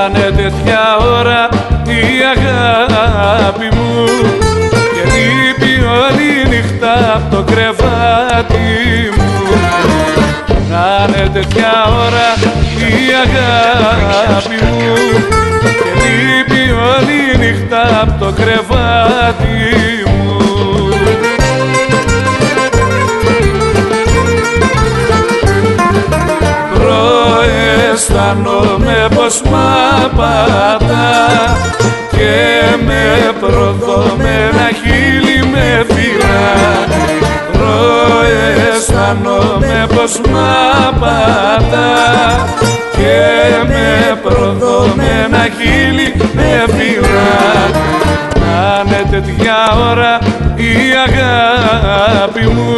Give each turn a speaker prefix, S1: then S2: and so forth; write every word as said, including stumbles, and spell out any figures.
S1: είναι τέτοια ώρα η αγάπη μου και λείπει όλη νύχτα απ' το κρεβάτι μου. Να είναι τέτοια ώρα η αγάπη μου και λείπει όλη νύχτα απ' το κρεβάτι μου. Αισθάνομαι πως μ' απατά και με προδομένα χείλη με φυλά. Αισθάνομαι πως μ' απατά και με προδομένα χείλη με φυλά. Να είναι τέτοια ώρα η αγάπη μου